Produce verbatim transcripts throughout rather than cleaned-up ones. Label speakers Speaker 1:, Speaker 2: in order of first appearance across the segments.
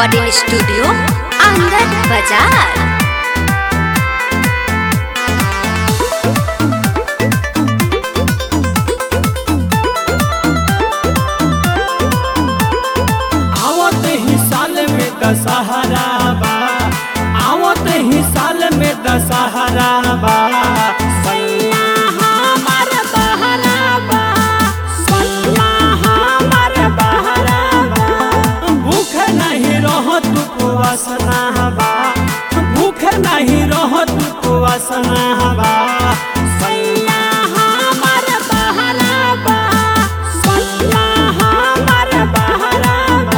Speaker 1: Recording studio आनंद बाजार।
Speaker 2: आवत ही साल में दशहरा बा, आवत ही साल में दशहरा बा, सैया हमार बहरा बा, सैया हमार बहरा बा। भूख नहीं रहत कुवासना बा, भूख नहीं रहत कुवासना बा, सैया हमार बहरा बा, सैया हमार बहरा बा।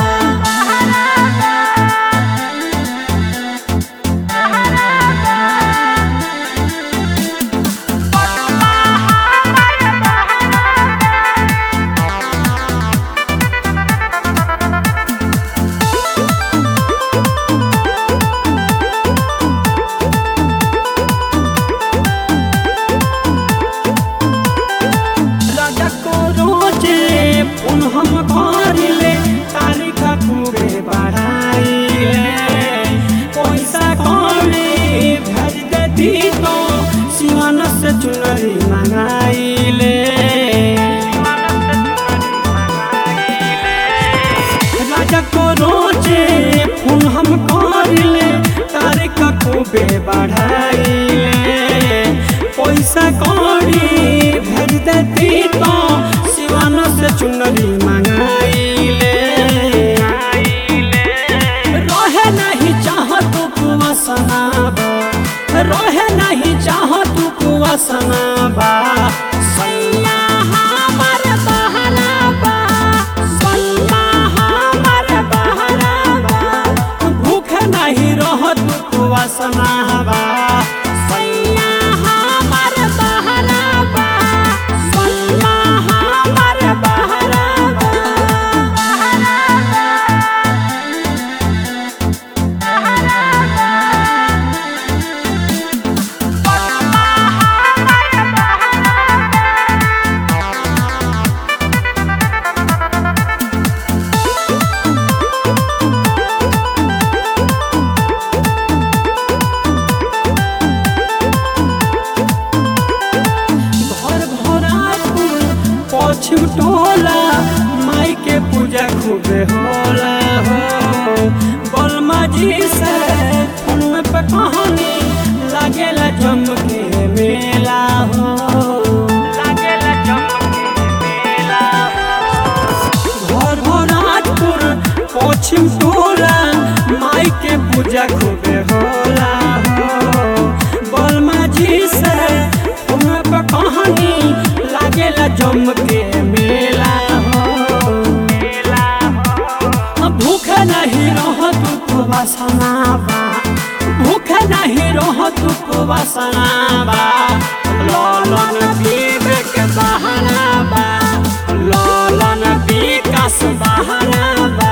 Speaker 2: पुन हम करिले तारीख खूबे बढ़ाइले, पैसा कौड़ी भेज देती तो सिवान से चुनरी मंगाइले। राजा को रोजे पुन हम करिले तारीख खूबे बढ़ाइले, पैसा कौड़ी भेज देती तो सिवान से चुनरी मंगाइले। रहे नहीं चाहत कुवासना बा, रहे नहीं चाहत कुवासना बा, सैया हमार बहरा बा, सैया हमार बहरा बा। भूख नहीं रहत कुवासना बा, सैया हमार बहरा बा, सैया हमार बहरा बा। पश्चिम टोला माई के पूजा खूबे होला हो, बलमा जी से फोन पे कहानी लागेला जम के मेला हो, लागेला जम के मेला हो। घर भराजपुर पश्चिम टोला माई के पूजा खूबे होला हो, बलमा जी से फोन पे कहानी लागेला जम के मेला हो, मेला हो। भूख नहीं रहत कुवासना बा, भूख नहीं रहत कुवासना बा, लालन पीबे के बहाना बा, लालन विकास बहाना बा।